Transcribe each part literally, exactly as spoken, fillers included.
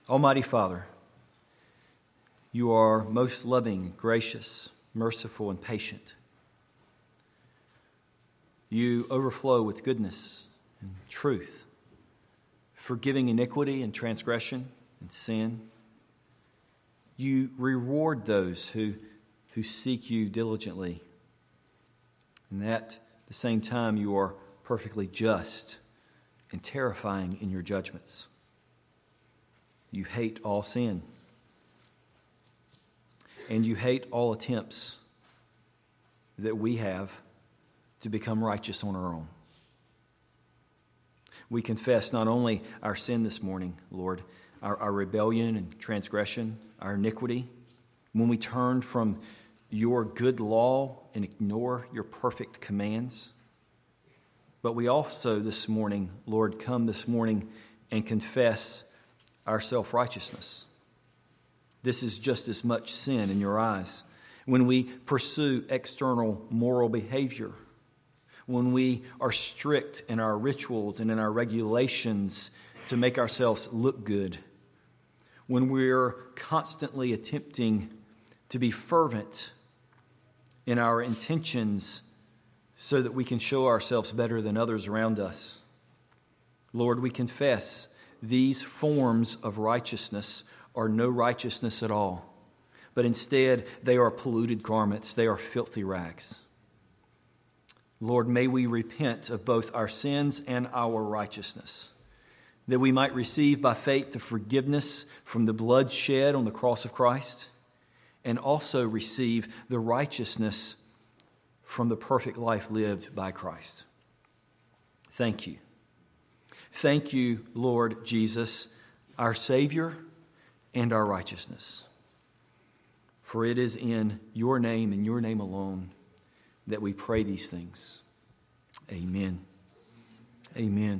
Almighty Father, you are most loving, gracious, merciful, and patient. You overflow with goodness and truth, forgiving iniquity and transgression and sin. You reward those who, who seek you diligently. And at the same time, you are perfectly just and terrifying in your judgments. You hate all sin. And you hate all attempts that we have to become righteous on our own. We confess not only our sin this morning, Lord, our, our rebellion and transgression, our iniquity, when we turn from your good law and ignore your perfect commands, but we also this morning, Lord, come this morning and confess our self-righteousness. This is just as much sin in your eyes. When we pursue external moral behavior, when we are strict in our rituals and in our regulations to make ourselves look good, when we're constantly attempting to be fervent in our intentions so that we can show ourselves better than others around us. Lord, we confess these forms of righteousness are no righteousness at all, but instead they are polluted garments, they are filthy rags. Lord, may we repent of both our sins and our righteousness, that we might receive by faith the forgiveness from the blood shed on the cross of Christ, and also receive the righteousness from the perfect life lived by Christ. Thank you. Thank you, Lord Jesus, our Savior and our righteousness. For it is in your name and your name alone that we pray these things. Amen. Amen.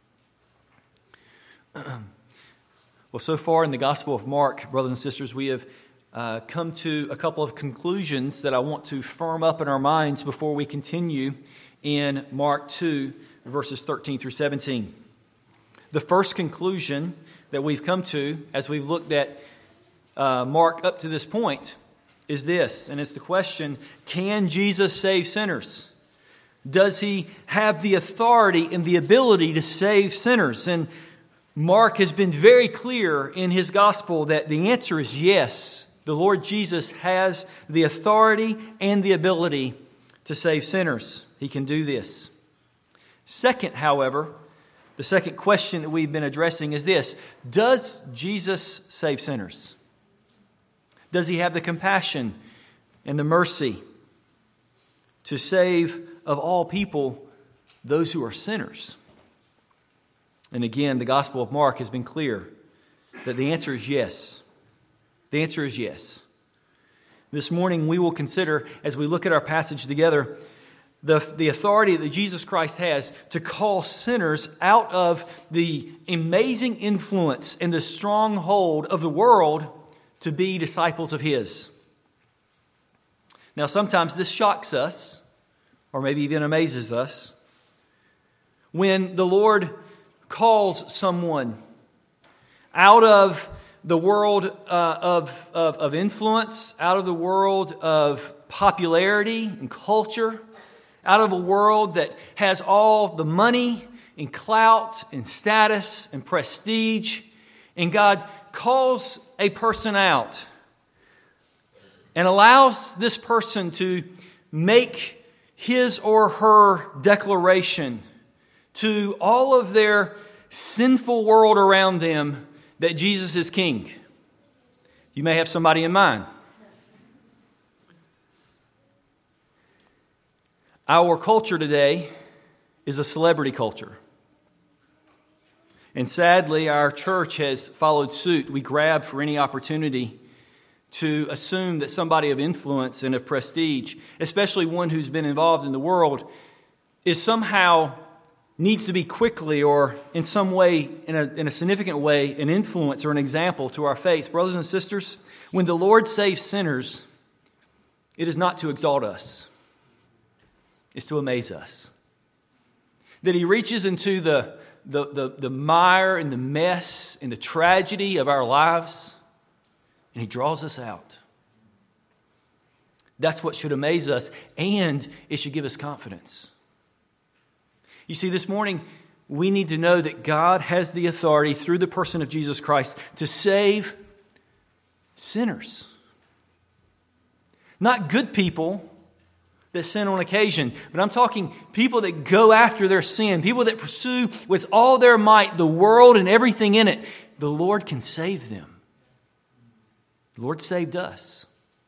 Well, so far in the Gospel of Mark, brothers and sisters, we have uh, come to a couple of conclusions that I want to firm up in our minds before we continue in Mark two, verses thirteen through seventeen. The first conclusion that we've come to as we've looked at uh, Mark up to this point is this, and it's the question, can Jesus save sinners? Does he have the authority and the ability to save sinners? And Mark has been very clear in his gospel that the answer is yes. The Lord Jesus has the authority and the ability to save sinners. He can do this. Second, however, the second question that we've been addressing is this: does Jesus save sinners? Does he have the compassion and the mercy to save of all people those who are sinners? And again, the Gospel of Mark has been clear that the answer is yes. The answer is yes. This morning we will consider, as we look at our passage together, the, the authority that Jesus Christ has to call sinners out of the amazing influence and the stronghold of the world to be disciples of His. Now, sometimes this shocks us, or maybe even amazes us, when the Lord calls someone out of the world uh, of, of, of influence, out of the world of popularity and culture, out of a world that has all the money and clout and status and prestige, and God calls a person out and allows this person to make his or her declaration to all of their sinful world around them that Jesus is King. You may have somebody in mind. Our culture today is a celebrity culture. And sadly, our church has followed suit. We grab for any opportunity to assume that somebody of influence and of prestige, especially one who's been involved in the world, is somehow needs to be quickly or in some way, in a, in a significant way, an influence or an example to our faith. Brothers and sisters, when the Lord saves sinners, it is not to exalt us. It's to amaze us. That He reaches into the, the, the, the mire and the mess and the tragedy of our lives, and He draws us out. That's what should amaze us, and it should give us confidence. You see, this morning, we need to know that God has the authority through the person of Jesus Christ to save sinners. Not good people that sin on occasion, but I'm talking people that go after their sin, people that pursue with all their might the world and everything in it. The Lord can save them. The Lord saved us.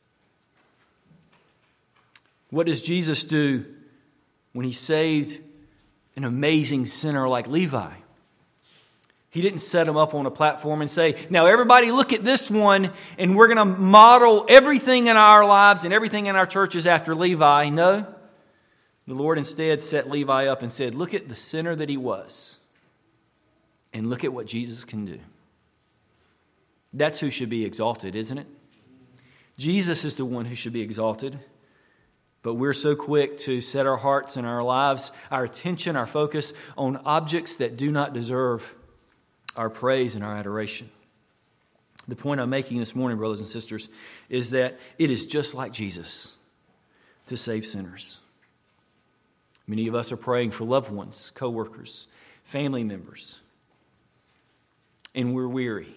What does Jesus do when He saved an amazing sinner like Levi? He didn't set him up on a platform and say, now everybody look at this one and we're going to model everything in our lives and everything in our churches after Levi. No. The Lord instead set Levi up and said, look at the sinner that he was and look at what Jesus can do. That's who should be exalted, isn't it? Jesus is the one who should be exalted. But we're so quick to set our hearts and our lives, our attention, our focus on objects that do not deserve our praise and our adoration. The point I'm making this morning, brothers and sisters, is that it is just like Jesus to save sinners. Many of us are praying for loved ones, co-workers, family members, and we're weary.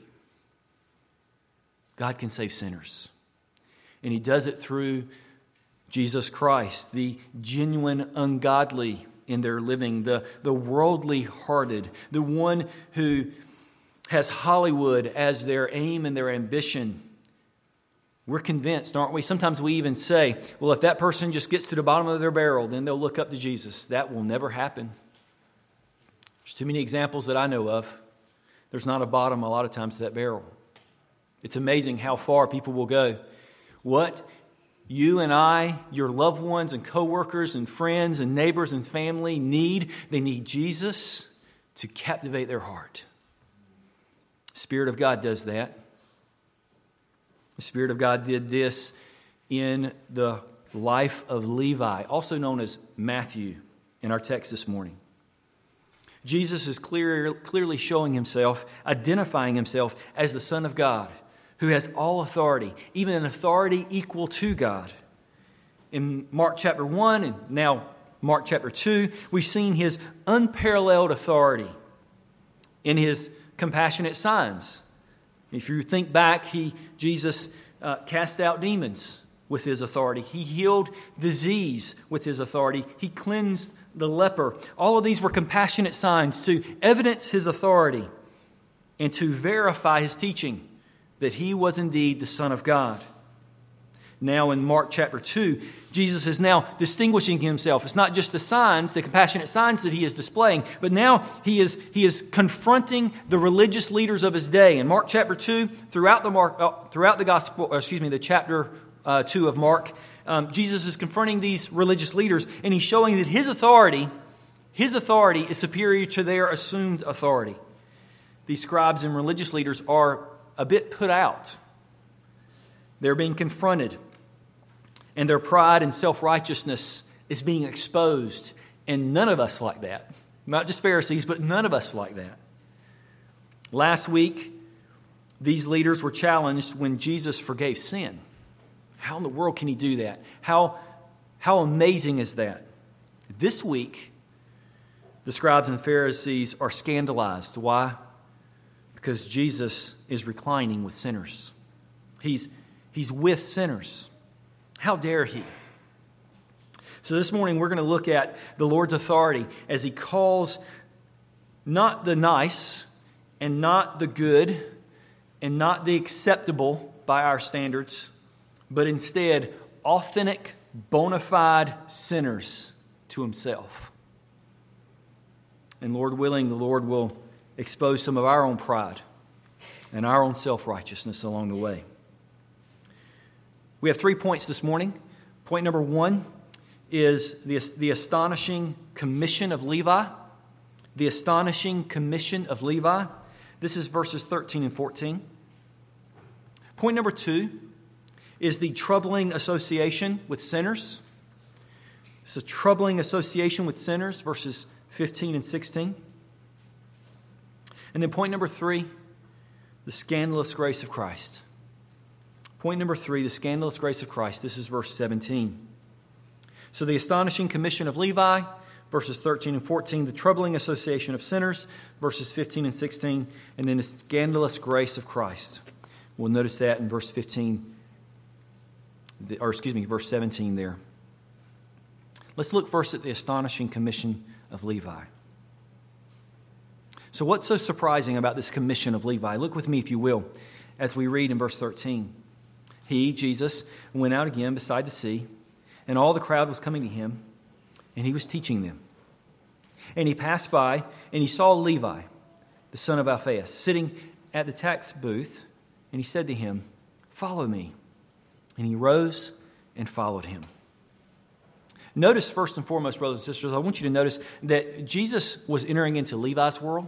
God can save sinners. And He does it through Jesus Christ, the genuine ungodly in their living, the, the worldly hearted, the one who has Hollywood as their aim and their ambition. We're convinced, aren't we? Sometimes we even say, well, if that person just gets to the bottom of their barrel, then they'll look up to Jesus. That will never happen. There's too many examples that I know of. There's not a bottom a lot of times to that barrel. It's amazing how far people will go. What you and I, your loved ones and co-workers and friends and neighbors and family need, they need Jesus to captivate their heart. The Spirit of God does that. The Spirit of God did this in the life of Levi, also known as Matthew, in our text this morning. Jesus is clear, clearly showing Himself, identifying Himself as the Son of God, who has all authority, even an authority equal to God. In Mark chapter one and now Mark chapter two, we've seen His unparalleled authority in His compassionate signs. If you think back, he Jesus uh, cast out demons with His authority. He healed disease with His authority. He cleansed the leper. All of these were compassionate signs to evidence His authority and to verify His teaching that He was indeed the Son of God. Now in Mark chapter two, Jesus is now distinguishing Himself. It's not just the signs, the compassionate signs that He is displaying, but now He is, he is confronting the religious leaders of His day. In Mark chapter two, throughout the Mark, uh, throughout the gospel, or excuse me, the chapter uh, two of Mark, um, Jesus is confronting these religious leaders, and He's showing that His authority, His authority is superior to their assumed authority. These scribes and religious leaders are a bit put out. They're being confronted. And their pride and self-righteousness is being exposed. And none of us like that. Not just Pharisees, but none of us like that. Last week, these leaders were challenged when Jesus forgave sin. How in the world can He do that? How, how amazing is that? This week, the scribes and Pharisees are scandalized. Why? Because Jesus is reclining with sinners. He's, he's with sinners. How dare He? So this morning we're going to look at the Lord's authority as He calls not the nice and not the good and not the acceptable by our standards, but instead authentic, bona fide sinners to Himself. And Lord willing, the Lord will expose some of our own pride and our own self-righteousness along the way. We have three points this morning. Point number one is the, the astonishing commission of Levi. The astonishing commission of Levi. This is verses thirteen and fourteen. Point number two is the troubling association with sinners. It's a troubling association with sinners, verses fifteen and sixteen. And then point number three, the scandalous grace of Christ. Point number three, the scandalous grace of Christ. This is verse seventeen. So the astonishing commission of Levi, verses thirteen and fourteen, the troubling association of sinners, verses fifteen and sixteen, and then the scandalous grace of Christ. We'll notice that in verse fifteen, or excuse me, verse seventeen there. Let's look first at the astonishing commission of Levi. So what's so surprising about this commission of Levi? Look with me, if you will, as we read in verse thirteen. He, Jesus, went out again beside the sea, and all the crowd was coming to him, and he was teaching them. And he passed by, and he saw Levi, the son of Alphaeus, sitting at the tax booth, and he said to him, "Follow me." And he rose and followed him. Notice first and foremost, brothers and sisters, I want you to notice that Jesus was entering into Levi's world.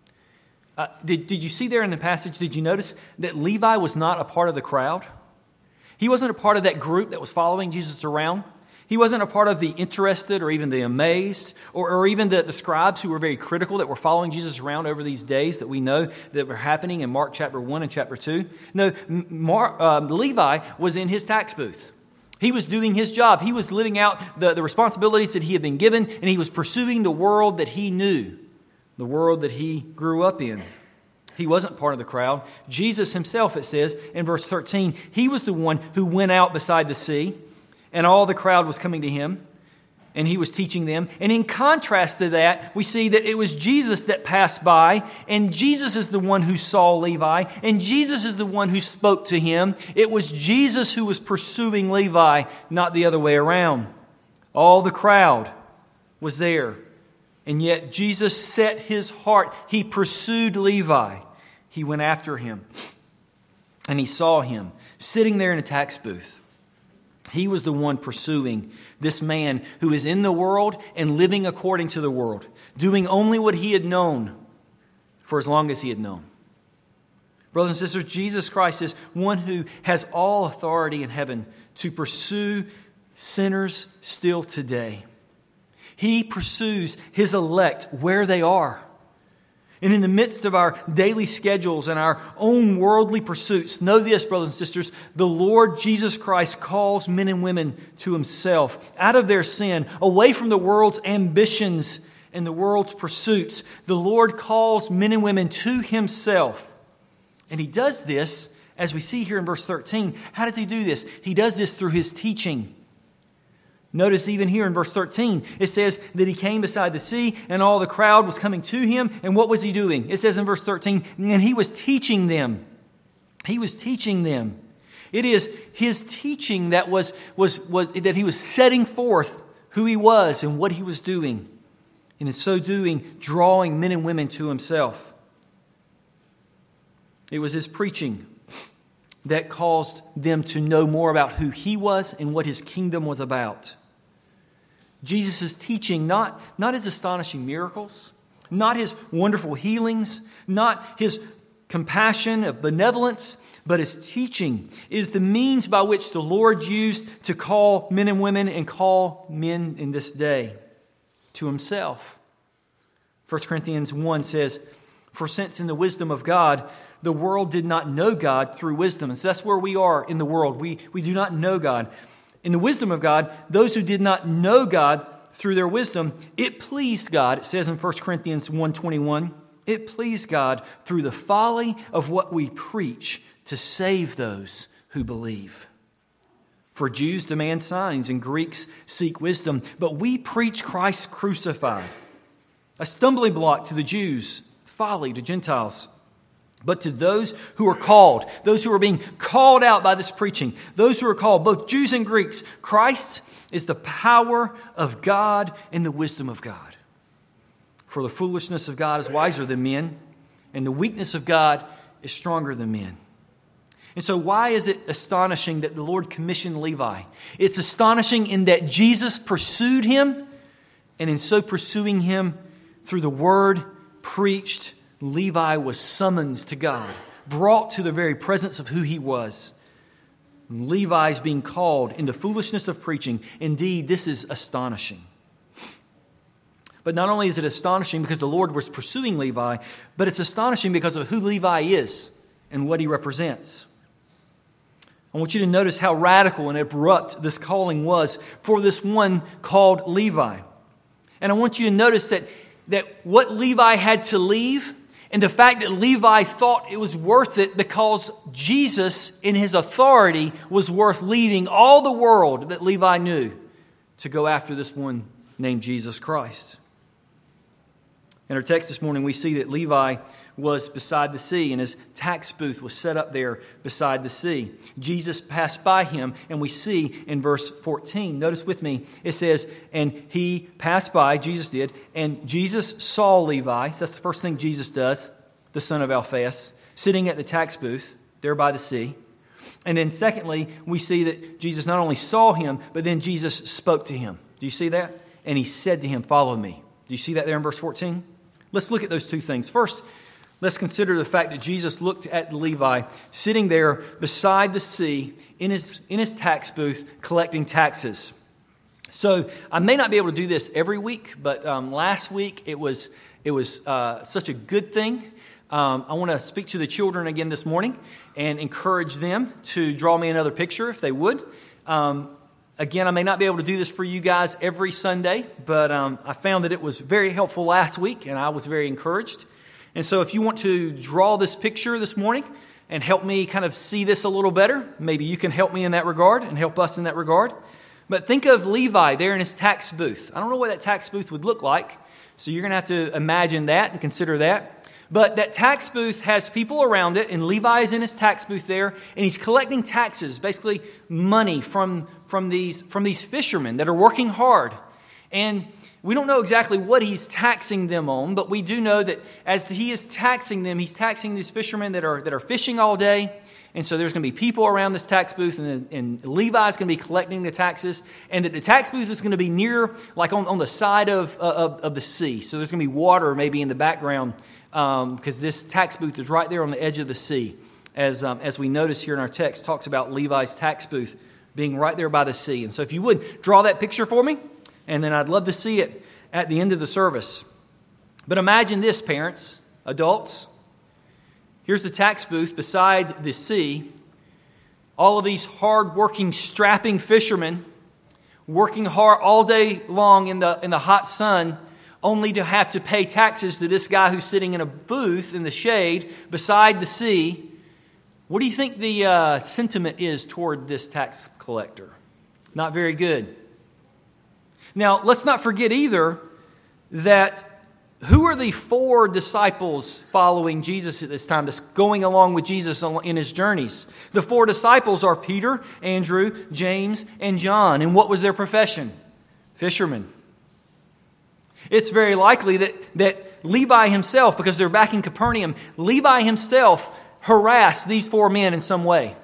Uh, did, did you see there in the passage, did you notice that Levi was not a part of the crowd? He wasn't a part of that group that was following Jesus around. He wasn't a part of the interested or even the amazed or, or even the, the scribes who were very critical that were following Jesus around over these days that we know that were happening in Mark chapter one and chapter two. No, Mark, uh, Levi was in his tax booth. He was doing his job. He was living out the, the responsibilities that he had been given, and he was pursuing the world that he knew, the world that he grew up in. He wasn't part of the crowd. Jesus himself, it says in verse thirteen, he was the one who went out beside the sea, and all the crowd was coming to him, and he was teaching them. And in contrast to that, we see that it was Jesus that passed by, and Jesus is the one who saw Levi, and Jesus is the one who spoke to him. It was Jesus who was pursuing Levi, not the other way around. All the crowd was there. And yet Jesus set his heart. He pursued Levi. He went after him. And he saw him sitting there in a tax booth. He was the one pursuing this man who is in the world and living according to the world, doing only what he had known for as long as he had known. Brothers and sisters, Jesus Christ is one who has all authority in heaven to pursue sinners still today. He pursues his elect where they are. And in the midst of our daily schedules and our own worldly pursuits, know this, brothers and sisters, the Lord Jesus Christ calls men and women to himself, out of their sin, away from the world's ambitions and the world's pursuits. The Lord calls men and women to himself. And he does this, as we see here in verse thirteen. How does he do this? He does this through his teaching. Notice even here in verse thirteen, it says that he came beside the sea and all the crowd was coming to him. And what was he doing? It says in verse thirteen, and he was teaching them. He was teaching them. It is his teaching that was, was, was that he was setting forth who he was and what he was doing. And in so doing, drawing men and women to himself. It was his preaching that caused them to know more about who he was and what his kingdom was about. Jesus' teaching, not, not his astonishing miracles, not his wonderful healings, not his compassion of benevolence, but his teaching is the means by which the Lord used to call men and women and call men in this day to himself. First Corinthians one says, "For since in the wisdom of God, the world did not know God through wisdom." And so that's where we are in the world. We, we do not know God. In the wisdom of God, those who did not know God through their wisdom, it pleased God. It says in First Corinthians one twenty-one, it pleased God through the folly of what we preach to save those who believe. For Jews demand signs and Greeks seek wisdom, but we preach Christ crucified, a stumbling block to the Jews, folly to Gentiles. But to those who are called, those who are being called out by this preaching, those who are called, both Jews and Greeks, Christ is the power of God and the wisdom of God. For the foolishness of God is wiser than men, and the weakness of God is stronger than men. And so why is it astonishing that the Lord commissioned Levi? It's astonishing in that Jesus pursued him, and in so pursuing him through the word preached, Levi was summoned to God, brought to the very presence of who he was. And Levi is being called in the foolishness of preaching. Indeed, this is astonishing. But not only is it astonishing because the Lord was pursuing Levi, but it's astonishing because of who Levi is and what he represents. I want you to notice how radical and abrupt this calling was for this one called Levi. And I want you to notice that, that what Levi had to leave, and the fact that Levi thought it was worth it because Jesus in his authority was worth leaving all the world that Levi knew to go after this one named Jesus Christ. In our text this morning, we see that Levi was beside the sea and his tax booth was set up there beside the sea. Jesus passed by him, and we see in verse fourteen, notice with me, it says, and he passed by, Jesus did, and Jesus saw Levi, so that's the first thing Jesus does, the son of Alphaeus, sitting at the tax booth there by the sea. And then secondly, we see that Jesus not only saw him, but then Jesus spoke to him. Do you see that? And he said to him, follow me. Do you see that there in verse fourteen? Let's look at those two things. First, let's consider the fact that Jesus looked at Levi sitting there beside the sea in his, in his tax booth collecting taxes. So I may not be able to do this every week, but um, last week it was, it was uh, such a good thing. Um, I want to speak to the children again this morning and encourage them to draw me another picture if they would. Um, Again, I may not be able to do this for you guys every Sunday, but um, I found that it was very helpful last week, and I was very encouraged. And so if you want to draw this picture this morning and help me kind of see this a little better, maybe you can help me in that regard and help us in that regard. But think of Levi there in his tax booth. I don't know what that tax booth would look like, so you're going to have to imagine that and consider that. But that tax booth has people around it, and Levi is in his tax booth there, and he's collecting taxes, basically money from, from, these, from these fishermen that are working hard. And we don't know exactly what he's taxing them on, but we do know that as he is taxing them, he's taxing these fishermen that are, that are fishing all day. And so there's going to be people around this tax booth, and, and Levi is going to be collecting the taxes, and that the tax booth is going to be near, like on, on the side of, of, of the sea. So there's going to be water maybe in the background, because um, this tax booth is right there on the edge of the sea. As, um, as we notice here in our text, talks about Levi's tax booth being right there by the sea. And so if you would, draw that picture for me, and then I'd love to see it at the end of the service. But imagine this, parents, adults. Here's the tax booth beside the sea. All of these hard-working, strapping fishermen working hard all day long in the, in the hot sun, only to have to pay taxes to this guy who's sitting in a booth in the shade beside the sea. What do you think the uh, sentiment is toward this tax collector? Not very good. Now, let's not forget either that who are the four disciples following Jesus at this time that's going along with Jesus in his journeys? The four disciples are Peter, Andrew, James, and John. And what was their profession? Fishermen. It's very likely that, that Levi himself, because they're back in Capernaum, Levi himself harassed these four men in some way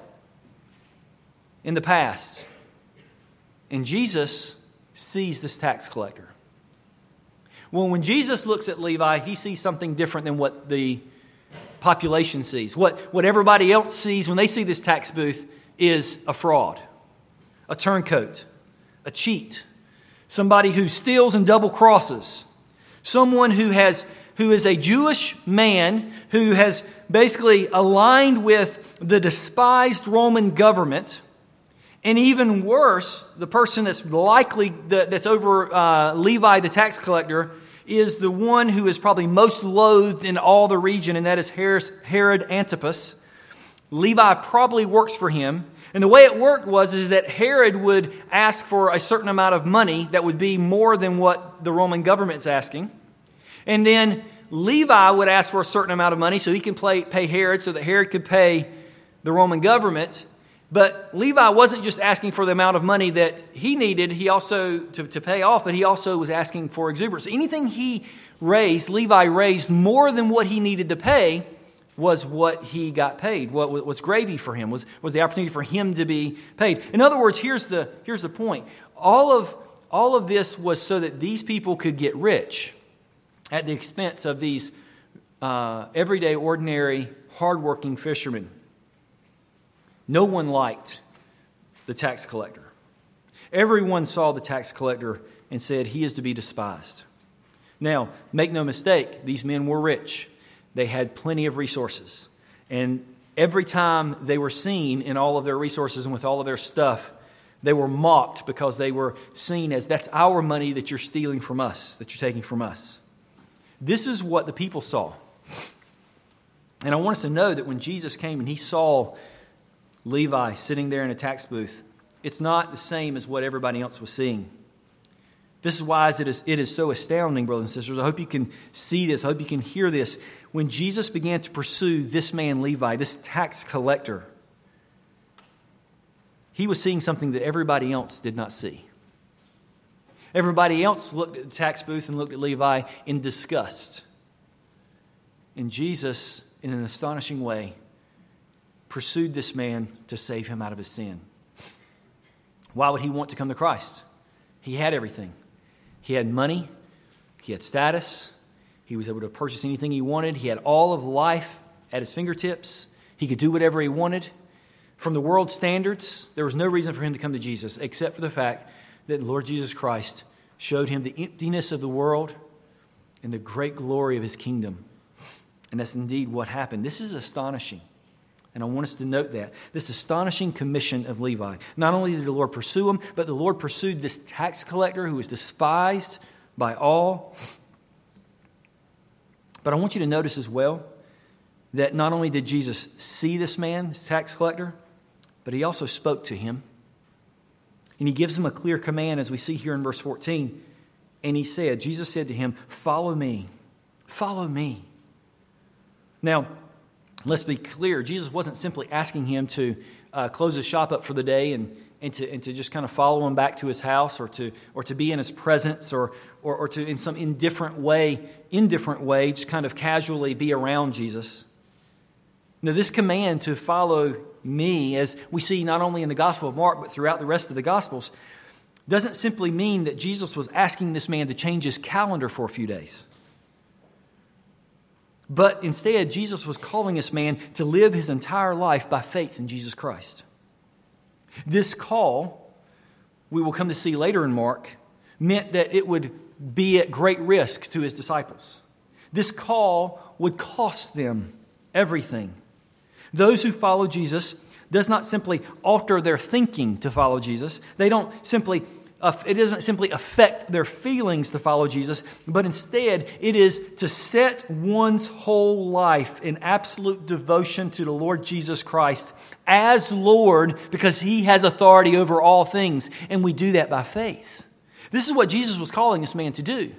in the past. And Jesus sees this tax collector. Well, when Jesus looks at Levi, he sees something different than what the population sees. What, what everybody else sees when they see this tax booth is a fraud, a turncoat, a cheat, somebody who steals and double crosses, someone who has who is a Jewish man who has basically aligned with the despised Roman government. And even worse, the person that's likely, that's over uh, Levi, the tax collector, is the one who is probably most loathed in all the region, and that is Herod Antipas. Levi probably works for him. And the way it worked was is that Herod would ask for a certain amount of money that would be more than what the Roman government's asking. And then Levi would ask for a certain amount of money so he can pay, pay Herod so that Herod could pay the Roman government. But Levi wasn't just asking for the amount of money that he needed, he also to, to pay off, but he also was asking for exuberance. Anything he raised, Levi raised more than what he needed to pay was what he got paid. What was gravy for him, was, was the opportunity for him to be paid. In other words, here's the, here's the point. All of, all of this was so that these people could get rich at the expense of these uh, everyday, ordinary, hardworking fishermen. No one liked the tax collector. Everyone saw the tax collector and said he is to be despised. Now, make no mistake, these men were rich. They had plenty of resources. And every time they were seen in all of their resources and with all of their stuff, they were mocked because they were seen as, that's our money that you're stealing from us, that you're taking from us. This is what the people saw. And I want us to know that when Jesus came and he saw Levi sitting there in a tax booth, it's not the same as what everybody else was seeing. This is why it is, it is so astounding, brothers and sisters. I hope you can see this. I hope you can hear this. When Jesus began to pursue this man, Levi, this tax collector, he was seeing something that everybody else did not see. Everybody else looked at the tax booth and looked at Levi in disgust. And Jesus, in an astonishing way, pursued this man to save him out of his sin. Why would he want to come to Christ? He had everything. He had money. He had status. He was able to purchase anything he wanted. He had all of life at his fingertips. He could do whatever he wanted. From the world's standards, there was no reason for him to come to Jesus except for the fact that Lord Jesus Christ showed him the emptiness of the world and the great glory of his kingdom. And that's indeed what happened. This is astonishing. And I want us to note that. This astonishing commission of Levi. Not only did the Lord pursue him, but the Lord pursued this tax collector who was despised by all. But I want you to notice as well that not only did Jesus see this man, this tax collector, but he also spoke to him. And he gives him a clear command, as we see here in verse fourteen. And he said, Jesus said to him, "Follow me, follow me." Now, let's be clear. Jesus wasn't simply asking him to uh, close his shop up for the day and, and, to, and to just kind of follow him back to his house, or to or to be in his presence, or, or, or to in some indifferent way, indifferent way, just kind of casually be around Jesus. Now, this command to follow me, as we see not only in the Gospel of Mark, but throughout the rest of the Gospels, doesn't simply mean that Jesus was asking this man to change his calendar for a few days. But instead, Jesus was calling this man to live his entire life by faith in Jesus Christ. This call, we will come to see later in Mark, meant that it would be at great risk to his disciples. This call would cost them everything. Those who follow Jesus does not simply alter their thinking to follow Jesus. They don't simply, it doesn't simply affect their feelings to follow Jesus, but instead it is to set one's whole life in absolute devotion to the Lord Jesus Christ as Lord, because He has authority over all things, and we do that by faith. This is what Jesus was calling this man to do.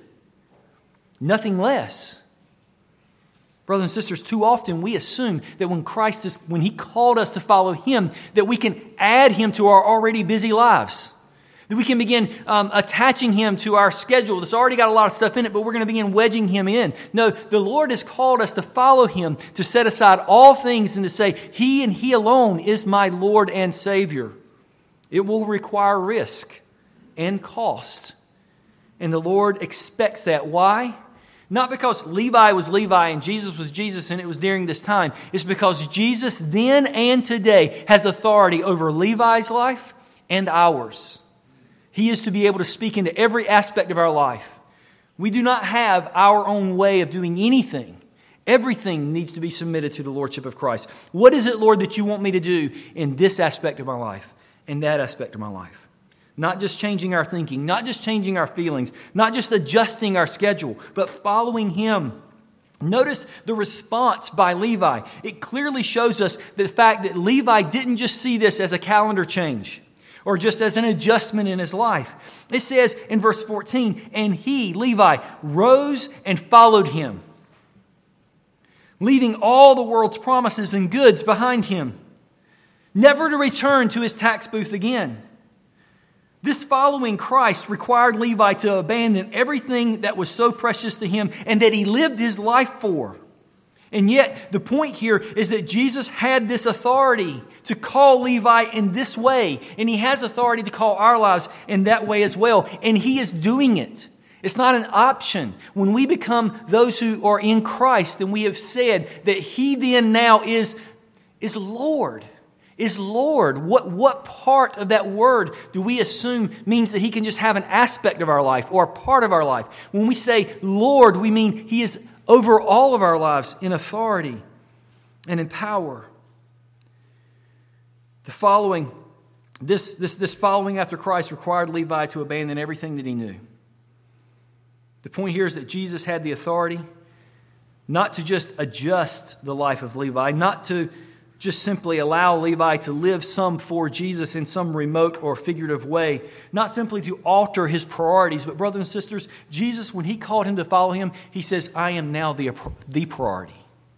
Nothing less. Brothers and sisters, too often we assume that when Christ is, when He called us to follow Him, that we can add Him to our already busy lives. That we can begin um, attaching Him to our schedule that's already got a lot of stuff in it, but we're going to begin wedging Him in. No, the Lord has called us to follow Him, to set aside all things and to say, He and He alone is my Lord and Savior. It will require risk and cost. And the Lord expects that. Why? Not because Levi was Levi and Jesus was Jesus and it was during this time. It's because Jesus then and today has authority over Levi's life and ours. He is to be able to speak into every aspect of our life. We do not have our own way of doing anything. Everything needs to be submitted to the Lordship of Christ. What is it, Lord, that you want me to do in this aspect of my life, in that aspect of my life? Not just changing our thinking, not just changing our feelings, not just adjusting our schedule, but following Him. Notice the response by Levi. It clearly shows us the fact that Levi didn't just see this as a calendar change or just as an adjustment in his life. It says in verse fourteen, and he, Levi, rose and followed him, leaving all the world's promises and goods behind him, never to return to his tax booth again. This following Christ required Levi to abandon everything that was so precious to him and that he lived his life for. And yet, the point here is that Jesus had this authority to call Levi in this way, and He has authority to call our lives in that way as well, and He is doing it. It's not an option. When we become those who are in Christ, then we have said that He then now is, is Lord. is Lord. What, what part of that word do we assume means that he can just have an aspect of our life or a part of our life? When we say Lord, we mean he is over all of our lives in authority and in power. The following, this, this, this following after Christ required Levi to abandon everything that he knew. The point here is that Jesus had the authority not to just adjust the life of Levi, not to just simply allow Levi to live some for Jesus in some remote or figurative way, not simply to alter his priorities, but brothers and sisters, Jesus, when he called him to follow him, he says, I am now the, the priority.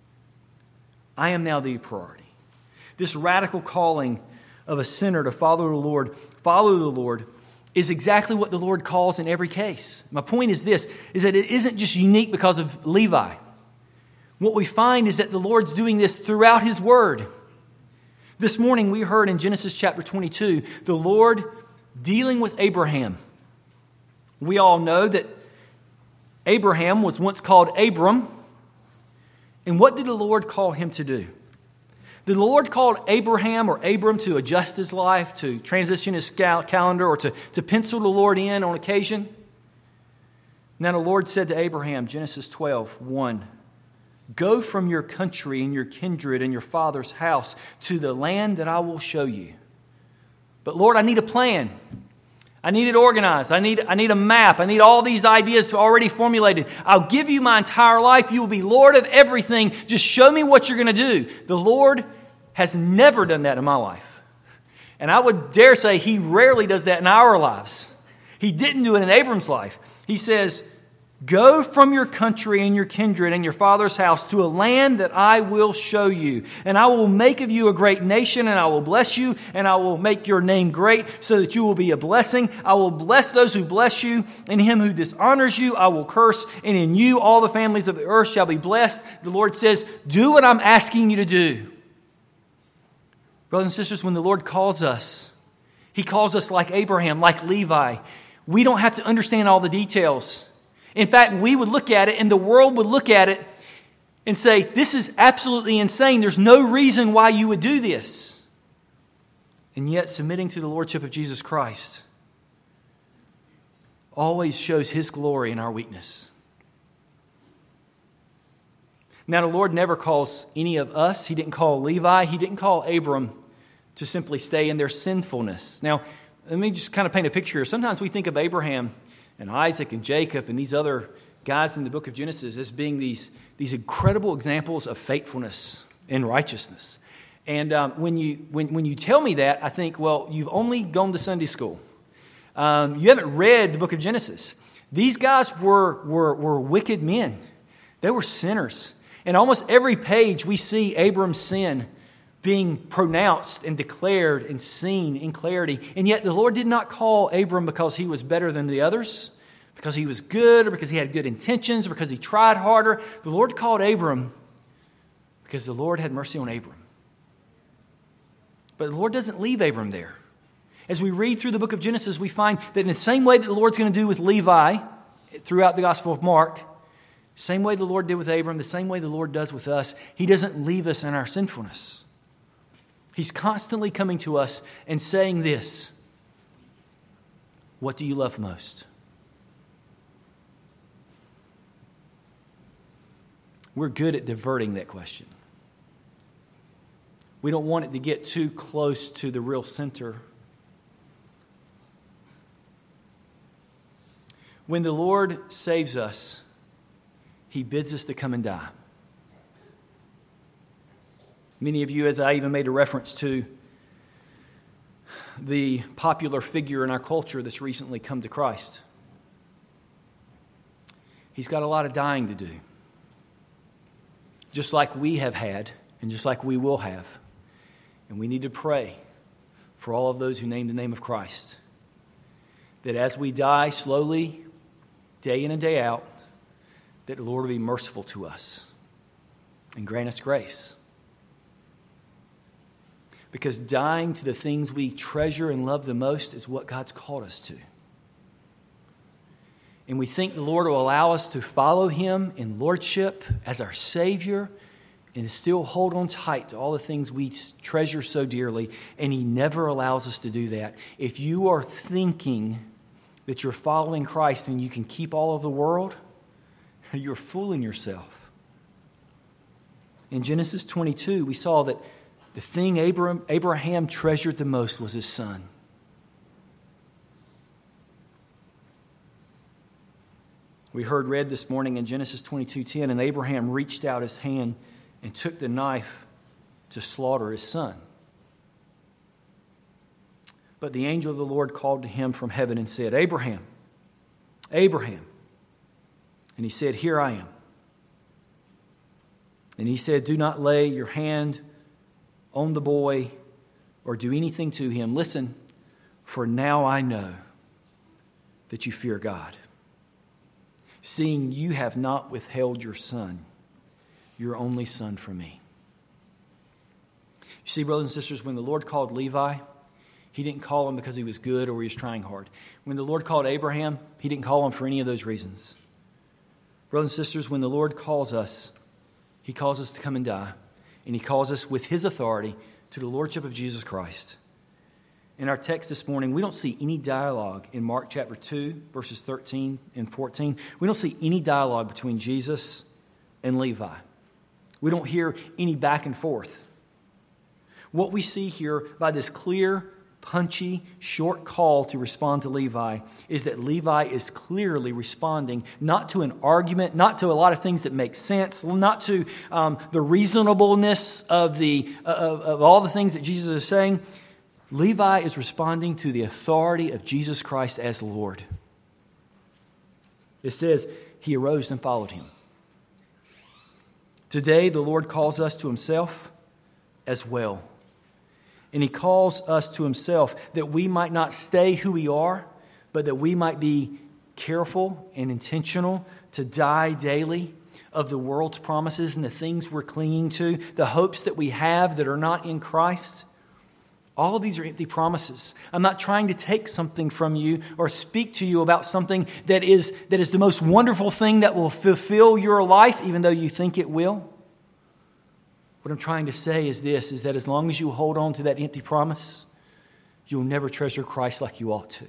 I am now the priority. This radical calling of a sinner to follow the Lord, follow the Lord, is exactly what the Lord calls in every case. My point is this, is that it isn't just unique because of Levi. What we find is that the Lord's doing this throughout his word. This morning we heard in Genesis chapter twenty-two, the Lord dealing with Abraham. We all know that Abraham was once called Abram. And what did the Lord call him to do? The Lord called Abraham or Abram to adjust his life, to transition his calendar, or to, to pencil the Lord in on occasion. Now the Lord said to Abraham, Genesis twelve, one, go from your country and your kindred and your father's house to the land that I will show you. But Lord, I need a plan. I need it organized. I need, I need a map. I need all these ideas already formulated. I'll give you my entire life. You will be Lord of everything. Just show me what you're going to do. The Lord has never done that in my life. And I would dare say he rarely does that in our lives. He didn't do it in Abram's life. He says, go from your country and your kindred and your father's house to a land that I will show you. And I will make of you a great nation, and I will bless you, and I will make your name great so that you will be a blessing. I will bless those who bless you, and him who dishonors you I will curse. And in you all the families of the earth shall be blessed. The Lord says, do what I'm asking you to do. Brothers and sisters, when the Lord calls us, he calls us like Abraham, like Levi. We don't have to understand all the details. In fact, we would look at it and the world would look at it and say, this is absolutely insane. There's no reason why you would do this. And yet, submitting to the Lordship of Jesus Christ always shows his glory in our weakness. Now, the Lord never calls any of us. He didn't call Levi. He didn't call Abram to simply stay in their sinfulness. Now, let me just kind of paint a picture here. Sometimes we think of Abraham and Isaac and Jacob and these other guys in the book of Genesis as being these, these incredible examples of faithfulness and righteousness. And um, when you when, when you tell me that, I think, well, you've only gone to Sunday school. Um, you haven't read the book of Genesis. These guys were, were, were wicked men. They were sinners. And almost every page we see Abram's sin being pronounced and declared and seen in clarity. And yet the Lord did not call Abram because he was better than the others, because he was good, or because he had good intentions, or because he tried harder. The Lord called Abram because the Lord had mercy on Abram. But the Lord doesn't leave Abram there. As we read through the book of Genesis, we find that in the same way that the Lord's going to do with Levi throughout the Gospel of Mark, same way the Lord did with Abram, the same way the Lord does with us, he doesn't leave us in our sinfulness. He's constantly coming to us and saying this, what do you love most? We're good at diverting that question. We don't want it to get too close to the real center. When the Lord saves us, he bids us to come and die. Many of you, as I even made a reference to, the popular figure in our culture that's recently come to Christ. He's got a lot of dying to do. Just like we have had, and just like we will have. And we need to pray for all of those who name the name of Christ. That as we die slowly, day in and day out, that the Lord will be merciful to us and grant us grace. Because dying to the things we treasure and love the most is what God's called us to. And we think the Lord will allow us to follow him in lordship as our Savior, and still hold on tight to all the things we treasure so dearly, and He never allows us to do that. If you are thinking that you're following Christ and you can keep all of the world, you're fooling yourself. In Genesis twenty-two, we saw that the thing Abraham, Abraham treasured the most was his son. We heard read this morning in Genesis twenty-two ten, and Abraham reached out his hand and took the knife to slaughter his son. But the angel of the Lord called to him from heaven and said, Abraham, Abraham. And he said, Here I am. And he said, Do not lay your hand on the boy or do anything to him. Listen, for now I know that you fear God, seeing you have not withheld your son, your only son, from me. You see, brothers and sisters, when the Lord called Levi, He didn't call him because he was good or he was trying hard. When the Lord called Abraham, He didn't call him for any of those reasons. Brothers and sisters, when the Lord calls us, He calls us to come and die, and He calls us with His authority to the Lordship of Jesus Christ. In our text this morning, we don't see any dialogue in Mark chapter two, verses thirteen and fourteen. We don't see any dialogue between Jesus and Levi. We don't hear any back and forth. What we see here by this clear, punchy, short call to respond to Levi is that Levi is clearly responding not to an argument, not to a lot of things that make sense, not to um, the reasonableness of, the, of, of all the things that Jesus is saying. Levi is responding to the authority of Jesus Christ as Lord. It says, he arose and followed him. Today, the Lord calls us to Himself as well. And He calls us to Himself that we might not stay who we are, but that we might be careful and intentional to die daily of the world's promises and the things we're clinging to, the hopes that we have that are not in Christ. All of these are empty promises. I'm not trying to take something from you or speak to you about something that is, that is the most wonderful thing that will fulfill your life, even though you think it will. What I'm trying to say is this, is that as long as you hold on to that empty promise, you'll never treasure Christ like you ought to.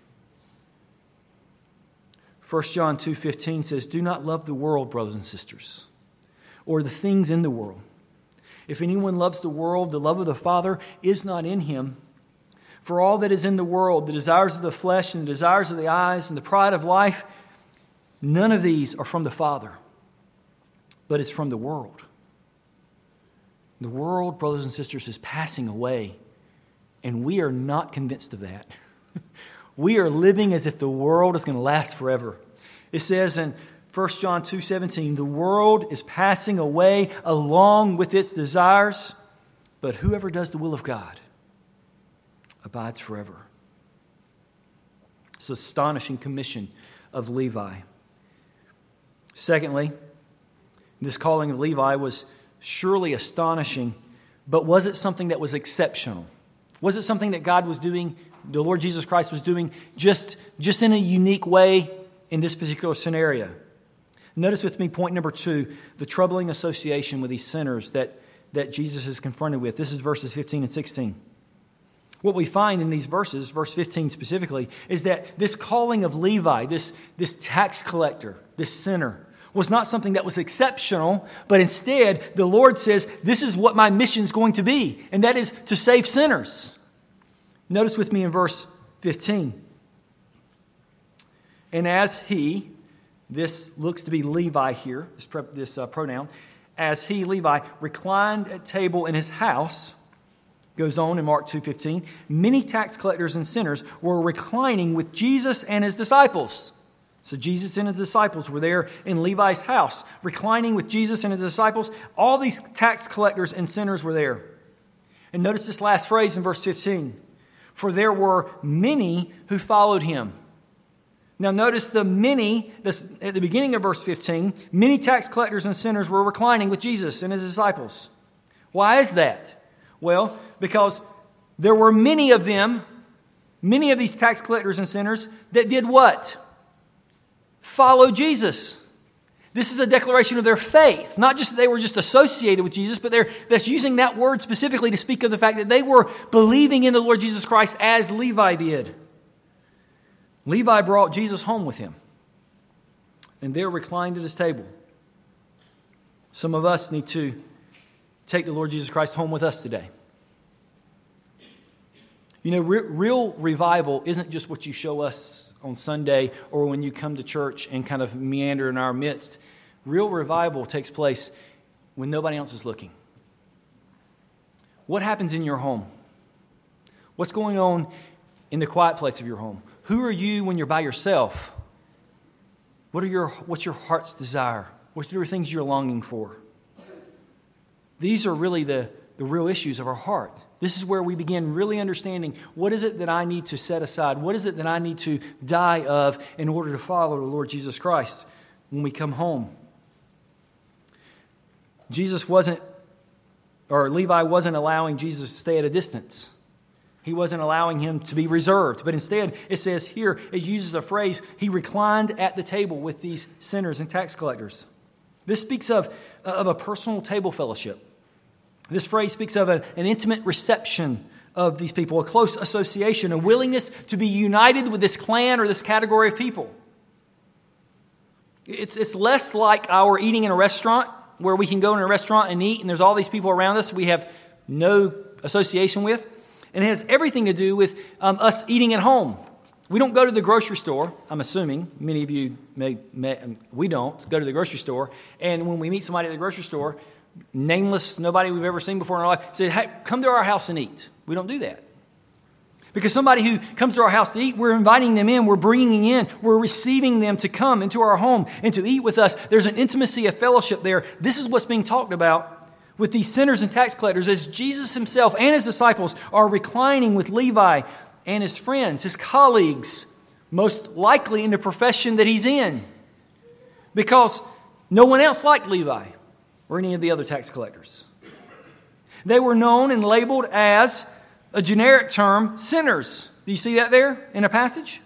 First John two fifteen says, Do not love the world, brothers and sisters, or the things in the world. If anyone loves the world, the love of the Father is not in him. For all that is in the world, the desires of the flesh and the desires of the eyes and the pride of life, none of these are from the Father, but is from the world. The world, brothers and sisters, is passing away, and we are not convinced of that. We are living as if the world is going to last forever. It says in First John two seventeen, the world is passing away along with its desires, but whoever does the will of God abides forever. It's an astonishing commission of Levi. Secondly, this calling of Levi was surely astonishing, but was it something that was exceptional? Was it something that God was doing, the Lord Jesus Christ was doing just, just in a unique way in this particular scenario? Notice with me point number two, the troubling association with these sinners that, that Jesus is confronted with. This is verses fifteen and sixteen. What we find in these verses, verse fifteen specifically, is that this calling of Levi, this, this tax collector, this sinner, was not something that was exceptional, but instead the Lord says, this is what my mission is going to be, and that is to save sinners. Notice with me in verse fifteen. And as he, this looks to be Levi here, this, pre, this uh, pronoun, as he, Levi, reclined at table in his house, goes on in Mark two fifteen, many tax collectors and sinners were reclining with Jesus and His disciples. So Jesus and His disciples were there in Levi's house, reclining with Jesus and His disciples. All these tax collectors and sinners were there. And notice this last phrase in verse fifteen. For there were many who followed Him. Now notice the many, this, at the beginning of verse fifteen, many tax collectors and sinners were reclining with Jesus and His disciples. Why is that? Well, because there were many of them, many of these tax collectors and sinners that did what? Follow Jesus. This is a declaration of their faith. Not just that they were just associated with Jesus, but they're that's using that word specifically to speak of the fact that they were believing in the Lord Jesus Christ as Levi did. Levi brought Jesus home with him, and they're reclined at his table. Some of us need to take the Lord Jesus Christ home with us today. You know, re- real revival isn't just what you show us on Sunday or when you come to church and kind of meander in our midst. Real revival takes place when nobody else is looking. What happens in your home? What's going on in the quiet place of your home? Who are you when you're by yourself? What are your what's your heart's desire? What are the things you're longing for? These are really the, the real issues of our heart. This is where we begin really understanding what is it that I need to set aside? What is it that I need to die of in order to follow the Lord Jesus Christ when we come home? Jesus wasn't, or Levi wasn't allowing Jesus to stay at a distance. He wasn't allowing him to be reserved. But instead, it says here, it uses a phrase, he reclined at the table with these sinners and tax collectors. This speaks of, of a personal table fellowship. This phrase speaks of a, an intimate reception of these people, a close association, a willingness to be united with this clan or this category of people. It's, it's less like our eating in a restaurant where we can go in a restaurant and eat and there's all these people around us we have no association with. And it has everything to do with um, us eating at home. We don't go to the grocery store, I'm assuming. Many of you may, may, we don't go to the grocery store. And when we meet somebody at the grocery store, nameless, nobody we've ever seen before in our life, say, hey, come to our house and eat. We don't do that. Because somebody who comes to our house to eat, we're inviting them in, we're bringing in, we're receiving them to come into our home and to eat with us. There's an intimacy, a fellowship there. This is what's being talked about with these sinners and tax collectors as Jesus himself and his disciples are reclining with Levi and his friends, his colleagues, most likely in the profession that he's in. Because no one else liked Levi or any of the other tax collectors. They were known and labeled as a generic term, sinners. Do you see that there in a passage?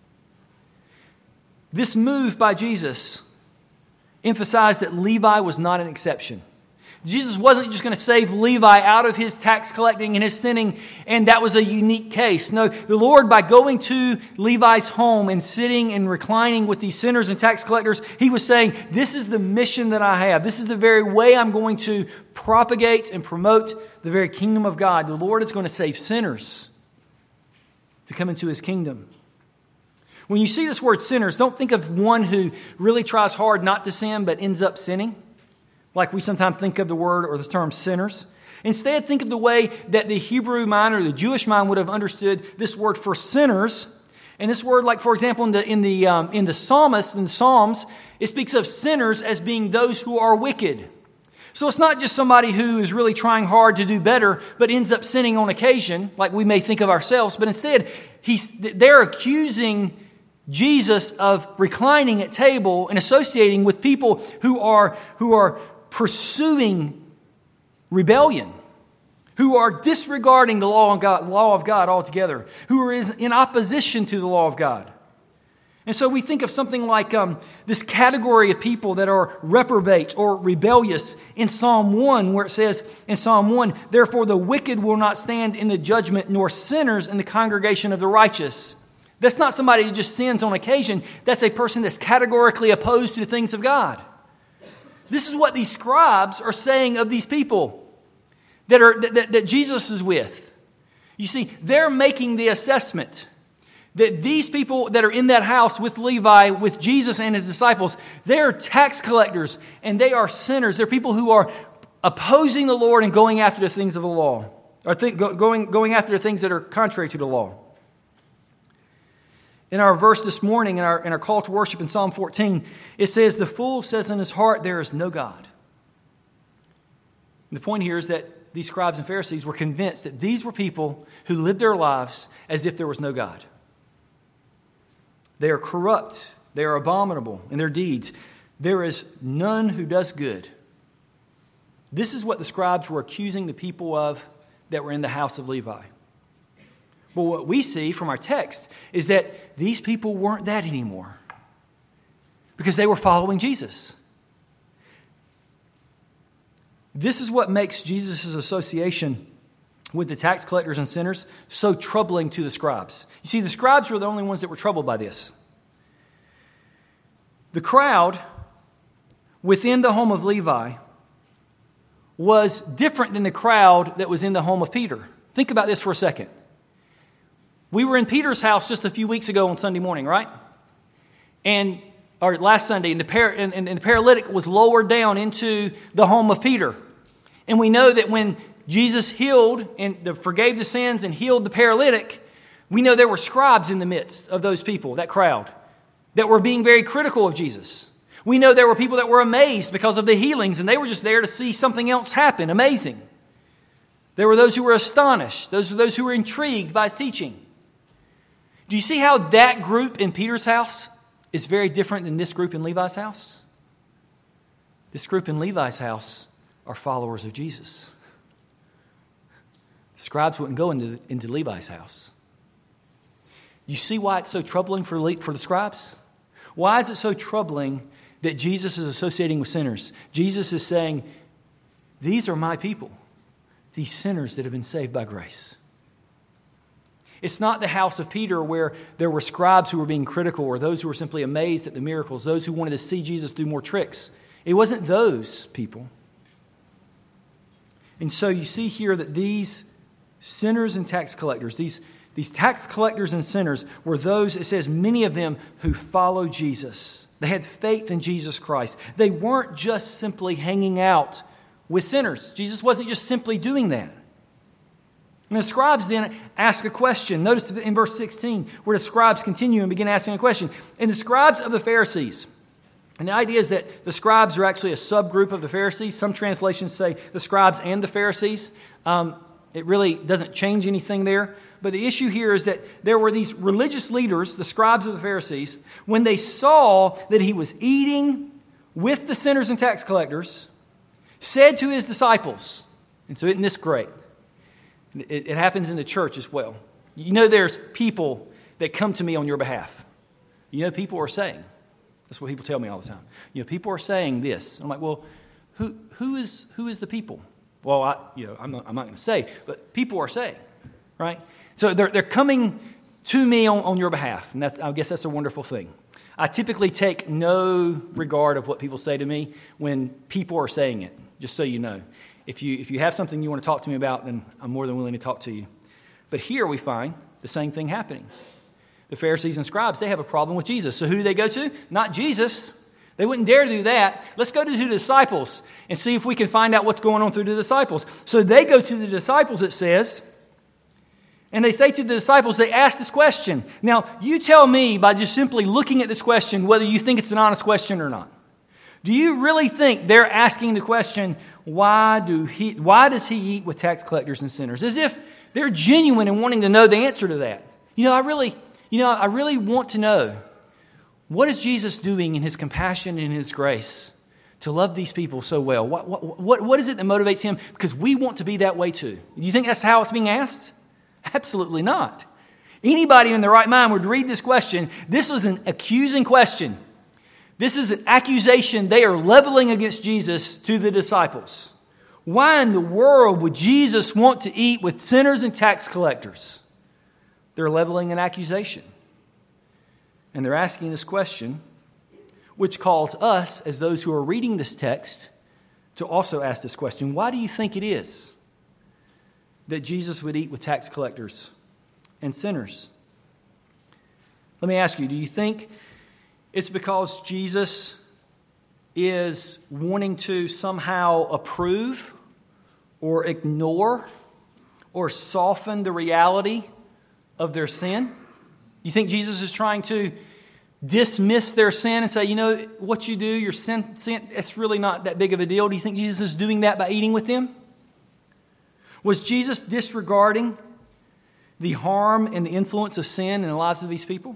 This move by Jesus emphasized that Levi was not an exception. Jesus wasn't just going to save Levi out of his tax collecting and his sinning, and that was a unique case. No, the Lord, by going to Levi's home and sitting and reclining with these sinners and tax collectors, he was saying, this is the mission that I have. This is the very way I'm going to propagate and promote the very kingdom of God. The Lord is going to save sinners to come into his kingdom. When you see this word sinners, don't think of one who really tries hard not to sin but ends up sinning, like we sometimes think of the word or the term sinners. Instead, think of the way that the Hebrew mind or the Jewish mind would have understood this word for sinners. And this word, like for example, in the in the um, in the psalmist in the Psalms, it speaks of sinners as being those who are wicked. So it's not just somebody who is really trying hard to do better, but ends up sinning on occasion, like we may think of ourselves. But instead, he's they're accusing Jesus of reclining at table and associating with people who are who are pursuing rebellion, who are disregarding the law of God, law of God altogether, who are in opposition to the law of God. And so we think of something like um, this category of people that are reprobate or rebellious in Psalm one, where it says in Psalm one, therefore the wicked will not stand in the judgment, nor sinners in the congregation of the righteous. That's not somebody who just sins on occasion. That's a person that's categorically opposed to the things of God. This is what these scribes are saying of these people that are that, that, that Jesus is with. You see, they're making the assessment that these people that are in that house with Levi, with Jesus and his disciples, they're tax collectors and they are sinners. They're people who are opposing the Lord and going after the things of the law, or th- going, going after the things that are contrary to the law. In our verse this morning, in our, in our call to worship in Psalm fourteen, it says, the fool says in his heart, there is no God. And the point here is that these scribes and Pharisees were convinced that these were people who lived their lives as if there was no God. They are corrupt. They are abominable in their deeds. There is none who does good. This is what the scribes were accusing the people of that were in the house of Levi. But what we see from our text is that these people weren't that anymore, because they were following Jesus. This is what makes Jesus' association with the tax collectors and sinners so troubling to the scribes. You see, the scribes were the only ones that were troubled by this. The crowd within the home of Levi was different than the crowd that was in the home of Peter. Think about this for a second. We were in Peter's house just a few weeks ago on Sunday morning, right? And or last Sunday, and the, par- and, and the paralytic was lowered down into the home of Peter. And we know that when Jesus healed and the, forgave the sins and healed the paralytic, we know there were scribes in the midst of those people, that crowd, that were being very critical of Jesus. We know there were people that were amazed because of the healings, and they were just there to see something else happen, amazing. There were those who were astonished, those were those who were intrigued by his teaching. Do you see how that group in Peter's house is very different than this group in Levi's house? This group in Levi's house are followers of Jesus. The scribes wouldn't go into, into Levi's house. You see why it's so troubling for, for the scribes? Why is it so troubling that Jesus is associating with sinners? Jesus is saying, these are my people, these sinners that have been saved by grace. It's not the house of Peter where there were scribes who were being critical or those who were simply amazed at the miracles, those who wanted to see Jesus do more tricks. It wasn't those people. And so you see here that these sinners and tax collectors, these, these tax collectors and sinners were those, it says, many of them who followed Jesus. They had faith in Jesus Christ. They weren't just simply hanging out with sinners. Jesus wasn't just simply doing that. And the scribes then ask a question. Notice in verse sixteen where the scribes continue and begin asking a question. And the scribes of the Pharisees. And the idea is that the scribes are actually a subgroup of the Pharisees. Some translations say the scribes and the Pharisees. Um, it really doesn't change anything there. But the issue here is that there were these religious leaders, the scribes of the Pharisees, when they saw that he was eating with the sinners and tax collectors, said to his disciples, and so isn't this great? It, it happens in the church as well. You know there's people that come to me on your behalf. You know people are saying, that's what people tell me all the time. You know, people are saying this. I'm like, well, who who is who is the people? Well, I, you know, I'm not, I'm not going to say, but people are saying, right? So they're they're coming to me on, on your behalf, and that, I guess that's a wonderful thing. I typically take no regard of what people say to me when people are saying it, just so you know. If you if you have something you want to talk to me about, then I'm more than willing to talk to you. But here we find the same thing happening. The Pharisees and scribes, they have a problem with Jesus. So who do they go to? Not Jesus. They wouldn't dare do that. Let's go to the disciples and see if we can find out what's going on through the disciples. So they go to the disciples, it says, and they say to the disciples, they ask this question. Now, you tell me by just simply looking at this question whether you think it's an honest question or not. Do you really think they're asking the question, why do he, why does he eat with tax collectors and sinners? As if they're genuine and wanting to know the answer to that. You know, I really, you know, I really want to know, what is Jesus doing in his compassion and his grace to love these people so well? What, what, what, what is it that motivates him? Because we want to be that way too. Do you think that's how it's being asked? Absolutely not. Anybody in their right mind would read this question. This was an accusing question. This is an accusation they are leveling against Jesus to the disciples. Why in the world would Jesus want to eat with sinners and tax collectors? They're leveling an accusation. And they're asking this question, which calls us, as those who are reading this text, to also ask this question. Why do you think it is that Jesus would eat with tax collectors and sinners? Let me ask you, do you think it's because Jesus is wanting to somehow approve or ignore or soften the reality of their sin? You think Jesus is trying to dismiss their sin and say, you know, what you do, your sin, sin, it's really not that big of a deal? Do you think Jesus is doing that by eating with them? Was Jesus disregarding the harm and the influence of sin in the lives of these people?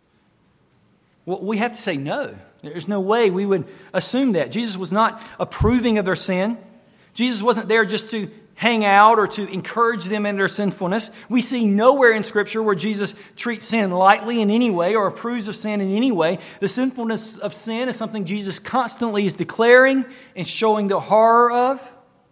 Well, we have to say no. There's no way we would assume that. Jesus was not approving of their sin. Jesus wasn't there just to hang out or to encourage them in their sinfulness. We see nowhere in Scripture where Jesus treats sin lightly in any way or approves of sin in any way. The sinfulness of sin is something Jesus constantly is declaring and showing the horror of.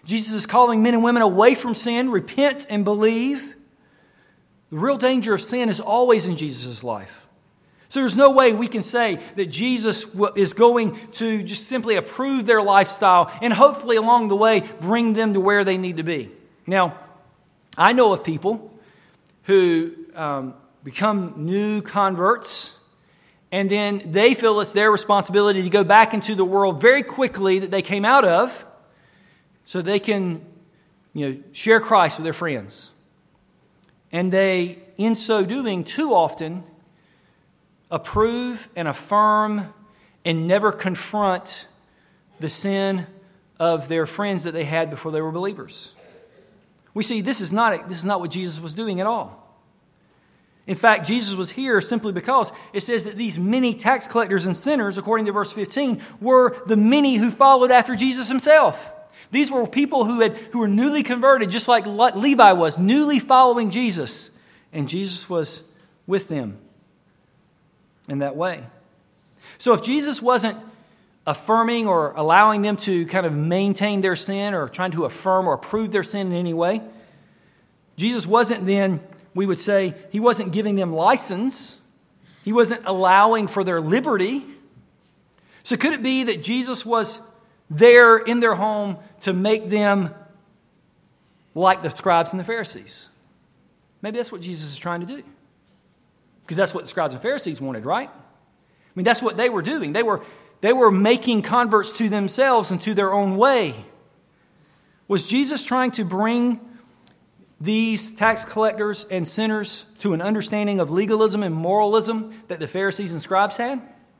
Jesus is calling men and women away from sin, repent and believe. The real danger of sin is always in Jesus' life. So there's no way we can say that Jesus is going to just simply approve their lifestyle and hopefully along the way bring them to where they need to be. Now, I know of people who um, become new converts, and then they feel it's their responsibility to go back into the world very quickly that they came out of, so they can, you know, share Christ with their friends. And they, in so doing, too often approve and affirm and never confront the sin of their friends that they had before they were believers. We see this is not, this is not what Jesus was doing at all. In fact, Jesus was here simply because it says that these many tax collectors and sinners, according to verse fifteen, were the many who followed after Jesus himself. These were people who had who were newly converted, just like Levi was, newly following Jesus. And Jesus was with them in that way. So if Jesus wasn't affirming or allowing them to kind of maintain their sin or trying to affirm or approve their sin in any way, Jesus wasn't then, we would say, he wasn't giving them license. He wasn't allowing for their liberty. So could it be that Jesus was there in their home to make them like the scribes and the Pharisees? Maybe that's what Jesus is trying to do. Because that's what the scribes and Pharisees wanted, right? I mean, that's what they were doing. They were, they were making converts to themselves and to their own way. Was Jesus trying to bring these tax collectors and sinners to an understanding of legalism and moralism that the Pharisees and scribes had?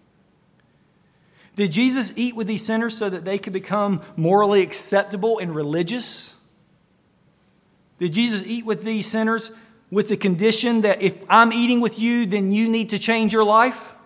Did Jesus eat with these sinners so that they could become morally acceptable and religious? Did Jesus eat with these sinners with the condition that if I'm eating with you, then you need to change your life?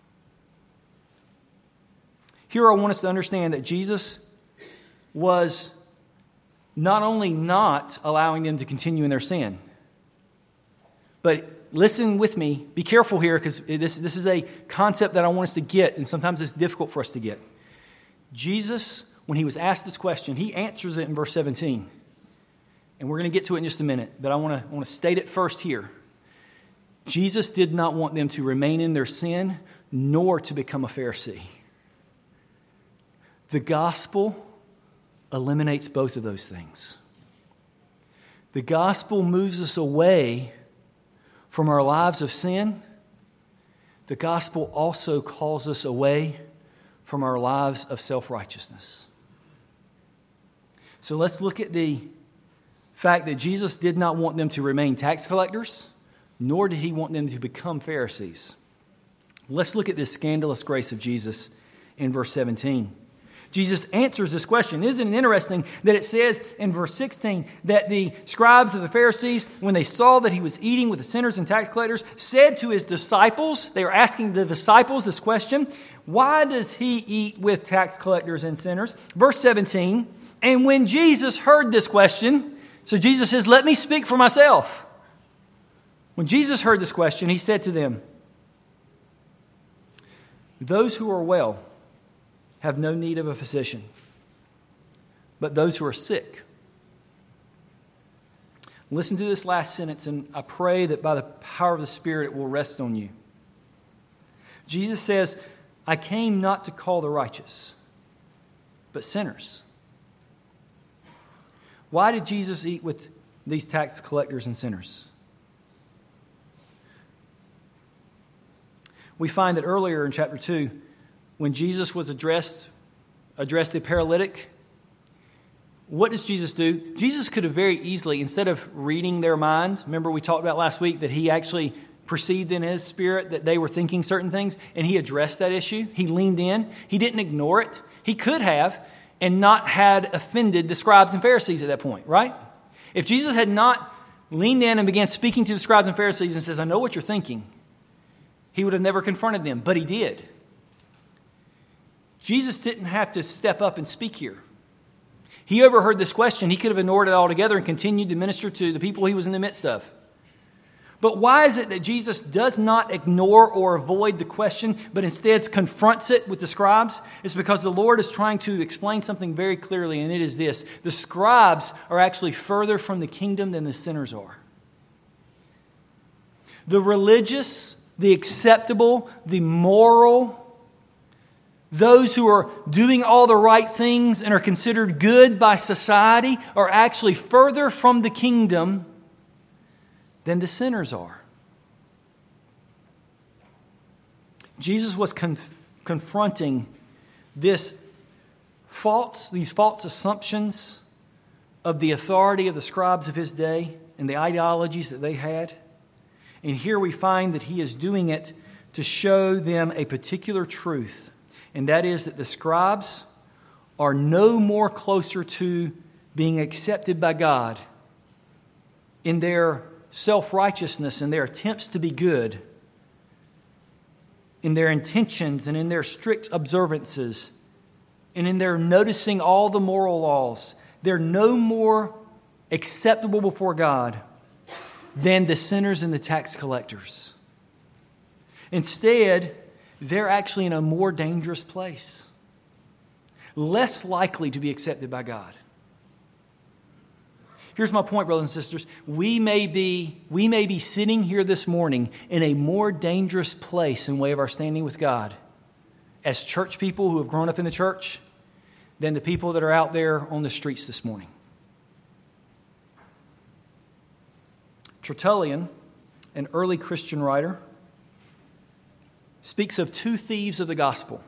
Here I want us to understand that Jesus was not only not allowing them to continue in their sin, but listen with me, be careful here, because this, this is a concept that I want us to get, and sometimes it's difficult for us to get. Jesus, when he was asked this question, he answers it in verse seventeen. And we're going to get to it in just a minute, but I want to, I want to state it first here. Jesus did not want them to remain in their sin, nor to become a Pharisee. The gospel eliminates both of those things. The gospel moves us away from our lives of sin. The gospel also calls us away from our lives of self-righteousness. So let's look at the fact that Jesus did not want them to remain tax collectors, nor did he want them to become Pharisees. Let's look at this scandalous grace of Jesus in verse seventeen. Jesus answers this question. Isn't it interesting that it says in verse sixteen that the scribes of the Pharisees, when they saw that he was eating with the sinners and tax collectors, said to his disciples, they were asking the disciples this question, why does he eat with tax collectors and sinners? Verse seventeen, and when Jesus heard this question, so Jesus says, let me speak for myself. When Jesus heard this question, he said to them, those who are well have no need of a physician, but those who are sick. Listen to this last sentence, and I pray that by the power of the Spirit it will rest on you. Jesus says, I came not to call the righteous, but sinners. Why did Jesus eat with these tax collectors and sinners? We find that earlier in chapter two, when Jesus was addressed, addressed the paralytic, what does Jesus do? Jesus could have very easily, instead of reading their mind, remember we talked about last week that he actually perceived in his spirit that they were thinking certain things, and he addressed that issue. He leaned in. He didn't ignore it. He could have and not had offended the scribes and Pharisees at that point, right? If Jesus had not leaned in and began speaking to the scribes and Pharisees and says, I know what you're thinking, he would have never confronted them, but he did. Jesus didn't have to step up and speak here. He overheard this question. He could have ignored it altogether and continued to minister to the people he was in the midst of. But why is it that Jesus does not ignore or avoid the question, but instead confronts it with the scribes? It's because the Lord is trying to explain something very clearly, and it is this. The scribes are actually further from the kingdom than the sinners are. The religious, the acceptable, the moral, those who are doing all the right things and are considered good by society are actually further from the kingdom than the sinners are. Jesus was conf- confronting this false, these false assumptions of the authority of the scribes of his day and the ideologies that they had. And here we find that he is doing it to show them a particular truth, and that is that the scribes are no more closer to being accepted by God in their self-righteousness and their attempts to be good, in their intentions and in their strict observances, and in their noticing all the moral laws. They're no more acceptable before God than the sinners and the tax collectors. Instead, they're actually in a more dangerous place, less likely to be accepted by God. Here's my point, brothers and sisters. We may be, we may be sitting here this morning in a more dangerous place in way of our standing with God as church people who have grown up in the church than the people that are out there on the streets this morning. Tertullian, an early Christian writer, speaks of two thieves of the gospel.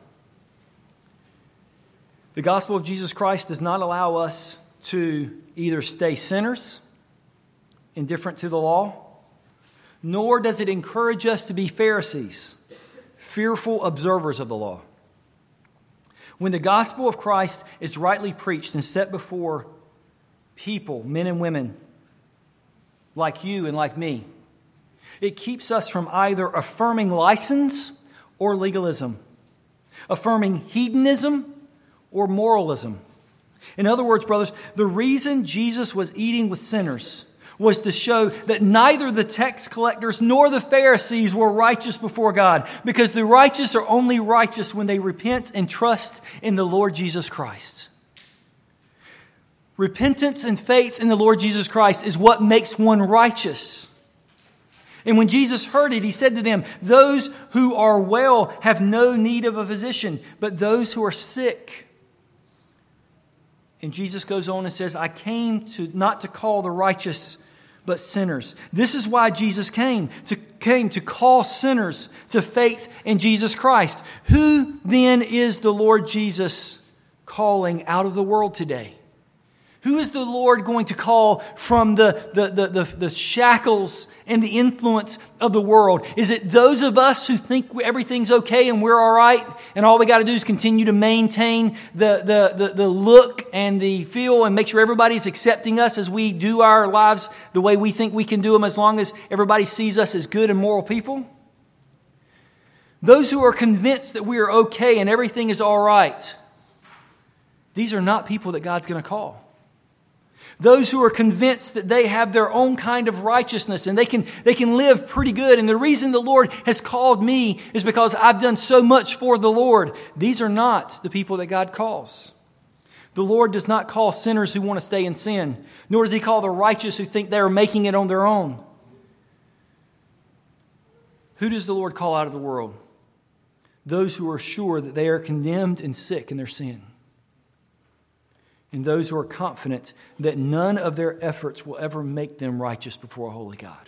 The gospel of Jesus Christ does not allow us to either stay sinners, indifferent to the law, nor does it encourage us to be Pharisees, fearful observers of the law. When the gospel of Christ is rightly preached and set before people, men and women, like you and like me, it keeps us from either affirming license or legalism, affirming hedonism or moralism. In other words, brothers, the reason Jesus was eating with sinners was to show that neither the tax collectors nor the Pharisees were righteous before God, because the righteous are only righteous when they repent and trust in the Lord Jesus Christ. Repentance and faith in the Lord Jesus Christ is what makes one righteous. And when Jesus heard it, he said to them, "Those who are well have no need of a physician, but those who are sick." And Jesus goes on and says, "I came to not to call the righteous, but sinners." This is why Jesus came, to came to call sinners to faith in Jesus Christ. Who then is the Lord Jesus calling out of the world today? Who is the Lord going to call from the, the, the, the, the shackles and the influence of the world? Is it those of us who think everything's okay and we're all right, and all we got to do is continue to maintain the, the, the, the look and the feel and make sure everybody's accepting us as we do our lives the way we think we can do them, as long as everybody sees us as good and moral people? Those who are convinced that we are okay and everything is all right, these are not people that God's going to call. Those who are convinced that they have their own kind of righteousness and they can, they can live pretty good. And the reason the Lord has called me is because I've done so much for the Lord. These are not the people that God calls. The Lord does not call sinners who want to stay in sin, nor does He call the righteous who think they are making it on their own. Who does the Lord call out of the world? Those who are sure that they are condemned and sick in their sin. And those who are confident that none of their efforts will ever make them righteous before a holy God.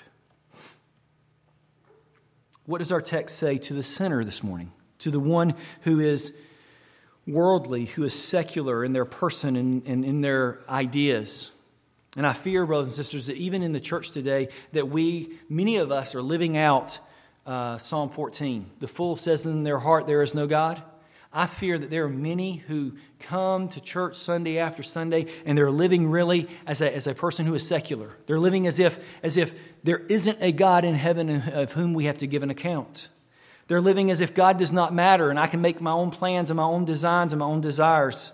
What does our text say to the sinner this morning? To the one who is worldly, who is secular in their person and, and in their ideas. And I fear, brothers and sisters, that even in the church today, that we, many of us, are living out uh, Psalm fourteen. The fool says in their heart, "There is no God." I fear that there are many who come to church Sunday after Sunday and they're living really as a, as a person who is secular. They're living as if, as if there isn't a God in heaven of whom we have to give an account. They're living as if God does not matter and I can make my own plans and my own designs and my own desires.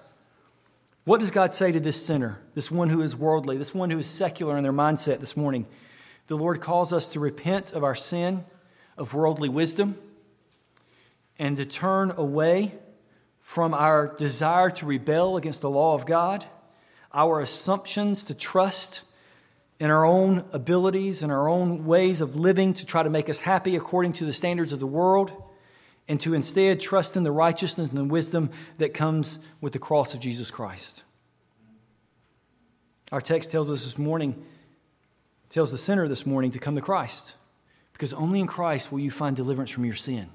What does God say to this sinner, this one who is worldly, this one who is secular in their mindset this morning? The Lord calls us to repent of our sin of worldly wisdom and to turn away from our desire to rebel against the law of God, our assumptions to trust in our own abilities and our own ways of living to try to make us happy according to the standards of the world, and to instead trust in the righteousness and the wisdom that comes with the cross of Jesus Christ. Our text tells us this morning, tells the sinner this morning to come to Christ, because only in Christ will you find deliverance from your sin.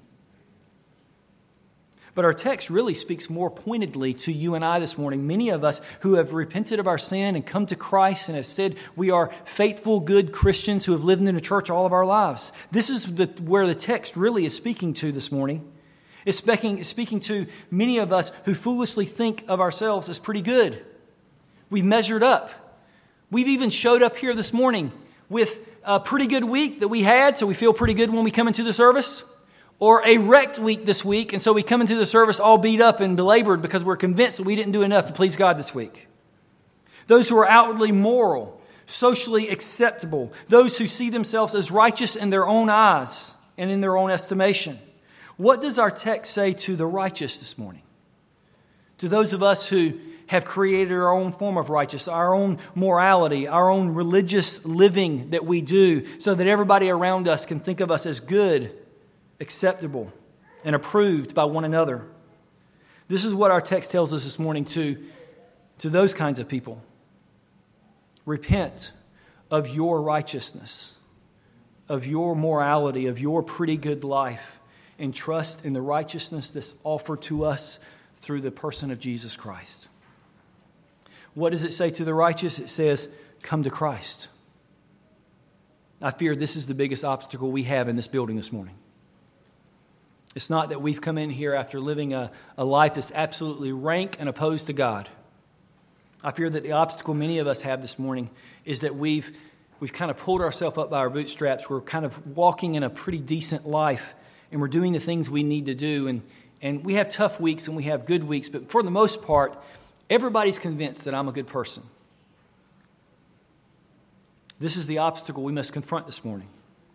But our text really speaks more pointedly to you and I this morning. Many of us who have repented of our sin and come to Christ and have said we are faithful, good Christians who have lived in the church all of our lives. This is the, where the text really is speaking to this morning. It's speaking, it's speaking to many of us who foolishly think of ourselves as pretty good. We've measured up. We've even showed up here this morning with a pretty good week that we had, so we feel pretty good when we come into the service. Or a wrecked week this week, and so we come into the service all beat up and belabored because we're convinced that we didn't do enough to please God this week. Those who are outwardly moral, socially acceptable, those who see themselves as righteous in their own eyes and in their own estimation. What does our text say to the righteous this morning? To those of us who have created our own form of righteousness, our own morality, our own religious living that we do so that everybody around us can think of us as good, acceptable, and approved by one another. This is what our text tells us this morning to, to those kinds of people. Repent of your righteousness, of your morality, of your pretty good life, and trust in the righteousness that's offered to us through the person of Jesus Christ. What does it say to the righteous? It says, come to Christ. I fear this is the biggest obstacle we have in this building this morning. It's not that we've come in here after living a, a life that's absolutely rank and opposed to God. I fear that the obstacle many of us have this morning is that we've we've kind of pulled ourselves up by our bootstraps. We're kind of walking in a pretty decent life, and we're doing the things we need to do. And, and we have tough weeks and we have good weeks, but for the most part, everybody's convinced that I'm a good person. This is the obstacle we must confront this morning.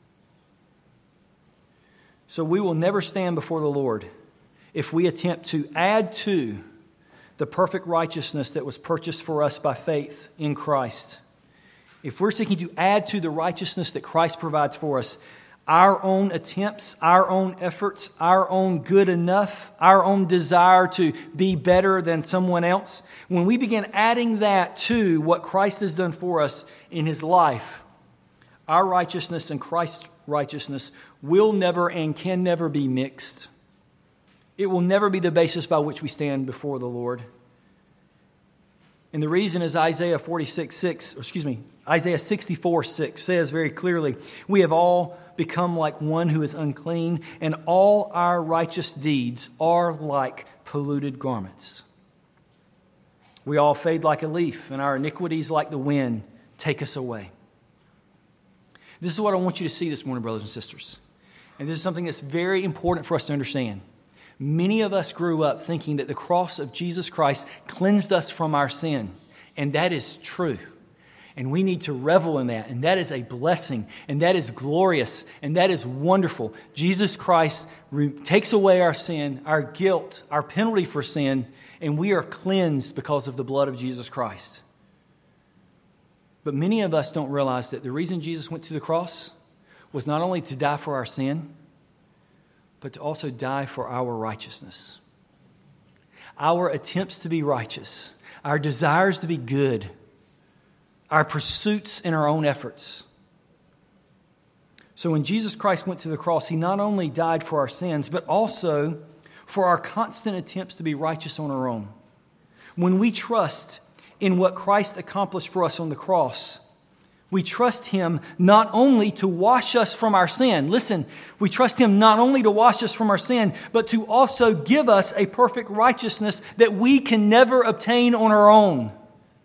So we will never stand before the Lord if we attempt to add to the perfect righteousness that was purchased for us by faith in Christ. If we're seeking to add to the righteousness that Christ provides for us, our own attempts, our own efforts, our own good enough, our own desire to be better than someone else, when we begin adding that to what Christ has done for us in His life, our righteousness and Christ's righteousness will never and can never be mixed. It will never be the basis by which we stand before the Lord. And the reason is Isaiah forty-six six, excuse me, Isaiah sixty-four six says very clearly, we have all become like one who is unclean, and all our righteous deeds are like polluted garments. We all fade like a leaf, and our iniquities like the wind take us away. This is what I want you to see this morning, brothers and sisters. And this is something that's very important for us to understand. Many of us grew up thinking that the cross of Jesus Christ cleansed us from our sin. And that is true. And we need to revel in that. And that is a blessing. And that is glorious. And that is wonderful. Jesus Christ re- takes away our sin, our guilt, our penalty for sin. And we are cleansed because of the blood of Jesus Christ. But many of us don't realize that the reason Jesus went to the cross was not only to die for our sin, but to also die for our righteousness. Our attempts to be righteous, our desires to be good, our pursuits in our own efforts. So when Jesus Christ went to the cross, He not only died for our sins, but also for our constant attempts to be righteous on our own. When we trust in what Christ accomplished for us on the cross, we trust Him not only to wash us from our sin. Listen, we trust Him not only to wash us from our sin, but to also give us a perfect righteousness that we can never obtain on our own.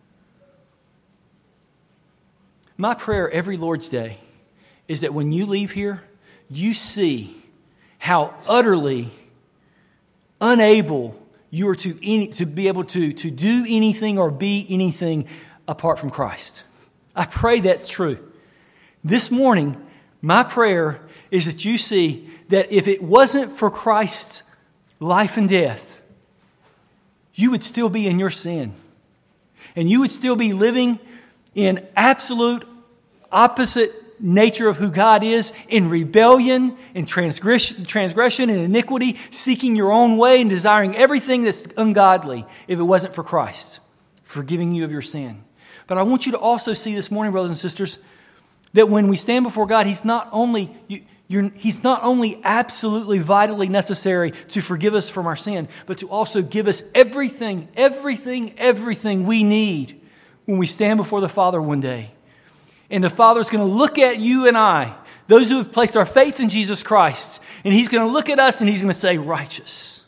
My prayer every Lord's Day is that when you leave here, you see how utterly unable you are to, any, to be able to, to do anything or be anything apart from Christ. I pray that's true. This morning, my prayer is that you see that if it wasn't for Christ's life and death, you would still be in your sin. And you would still be living in absolute opposite nature of who God is, in rebellion, in transgression, transgression and iniquity, seeking your own way and desiring everything that's ungodly if it wasn't for Christ forgiving you of your sin. But I want you to also see this morning, brothers and sisters, that when we stand before God, He's not only you, you're, He's not only absolutely vitally necessary to forgive us from our sin, but to also give us everything, everything, everything we need when we stand before the Father one day. And the Father's going to look at you and I, those who have placed our faith in Jesus Christ, and He's going to look at us and He's going to say, righteous.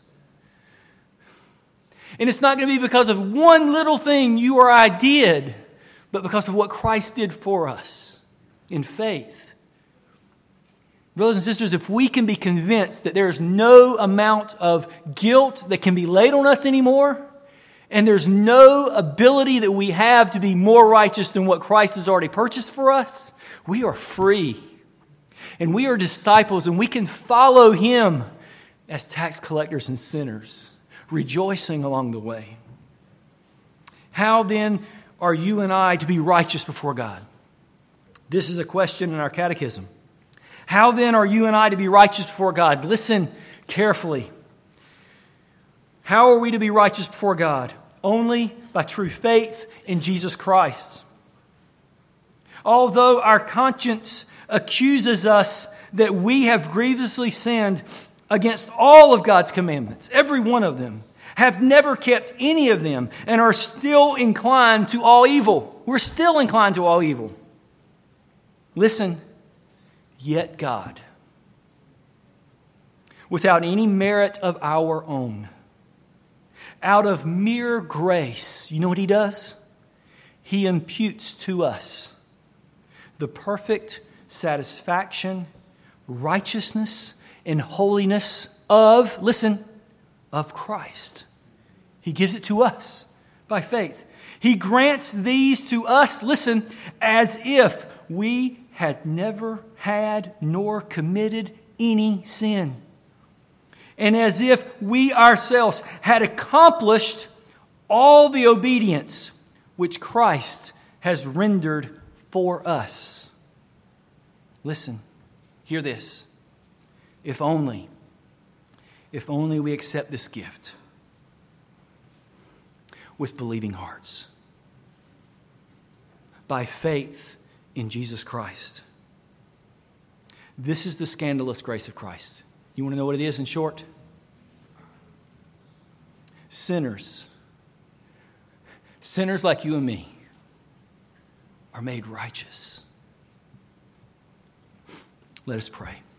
And it's not going to be because of one little thing you or I did, but because of what Christ did for us in faith. Brothers and sisters, if we can be convinced that there is no amount of guilt that can be laid on us anymore, and there's no ability that we have to be more righteous than what Christ has already purchased for us, we are free. And we are disciples, and we can follow Him as tax collectors and sinners, rejoicing along the way. How then are you and I to be righteous before God? This is a question in our catechism. How then are you and I to be righteous before God? Listen carefully. How are we to be righteous before God? Only by true faith in Jesus Christ. Although our conscience accuses us that we have grievously sinned against all of God's commandments, every one of them, have never kept any of them, and are still inclined to all evil. We're still inclined to all evil. Listen, yet God, without any merit of our own, out of mere grace, you know what He does? He imputes to us the perfect satisfaction, righteousness, and holiness of, listen, of Christ. He gives it to us by faith. He grants these to us, listen, as if we had never had nor committed any sin. And as if we ourselves had accomplished all the obedience which Christ has rendered for us. Listen, hear this. If only, if only we accept this gift with believing hearts, by faith in Jesus Christ. This is the scandalous grace of Christ. You want to know what it is in short? Sinners, sinners like you and me, are made righteous. Let us pray.